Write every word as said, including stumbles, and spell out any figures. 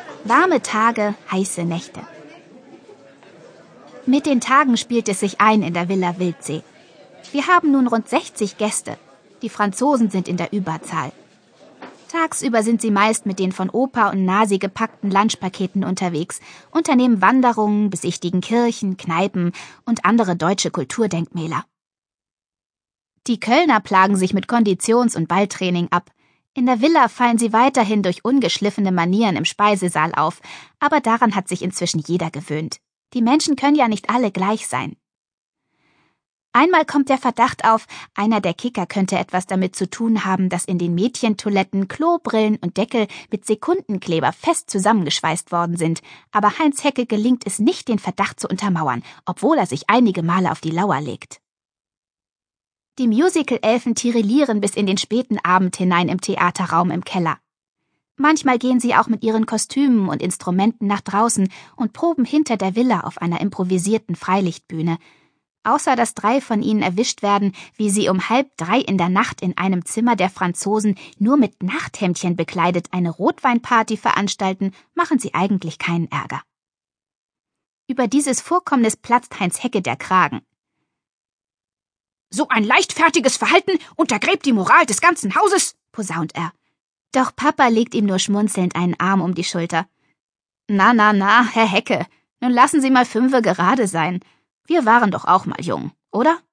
Warme Tage, heiße Nächte. Mit den Tagen spielt es sich ein in der Villa Wildsee. Wir haben nun rund sechzig Gäste. Die Franzosen sind in der Überzahl. Tagsüber sind sie meist mit den von Opa und Nasi gepackten Lunchpaketen unterwegs, unternehmen Wanderungen, besichtigen Kirchen, Kneipen und andere deutsche Kulturdenkmäler. Die Kölner plagen sich mit Konditions- und Balltraining ab. In der Villa fallen sie weiterhin durch ungeschliffene Manieren im Speisesaal auf, aber daran hat sich inzwischen jeder gewöhnt. Die Menschen können ja nicht alle gleich sein. Einmal kommt der Verdacht auf, einer der Kicker könnte etwas damit zu tun haben, dass in den Mädchentoiletten Klobrillen und Deckel mit Sekundenkleber fest zusammengeschweißt worden sind, aber Heinz Hecke gelingt es nicht, den Verdacht zu untermauern, obwohl er sich einige Male auf die Lauer legt. Die Musical-Elfen tirillieren bis in den späten Abend hinein im Theaterraum im Keller. Manchmal gehen sie auch mit ihren Kostümen und Instrumenten nach draußen und proben hinter der Villa auf einer improvisierten Freilichtbühne. Außer dass drei von ihnen erwischt werden, wie sie um halb drei in der Nacht in einem Zimmer der Franzosen nur mit Nachthemdchen bekleidet eine Rotweinparty veranstalten, machen sie eigentlich keinen Ärger. Über dieses Vorkommnis platzt Heinz Hecke der Kragen. »So ein leichtfertiges Verhalten untergräbt die Moral des ganzen Hauses«, posaunt er. Doch Papa legt ihm nur schmunzelnd einen Arm um die Schulter. »Na, na, na, Herr Hecke, nun lassen Sie mal fünfe gerade sein. Wir waren doch auch mal jung, oder?«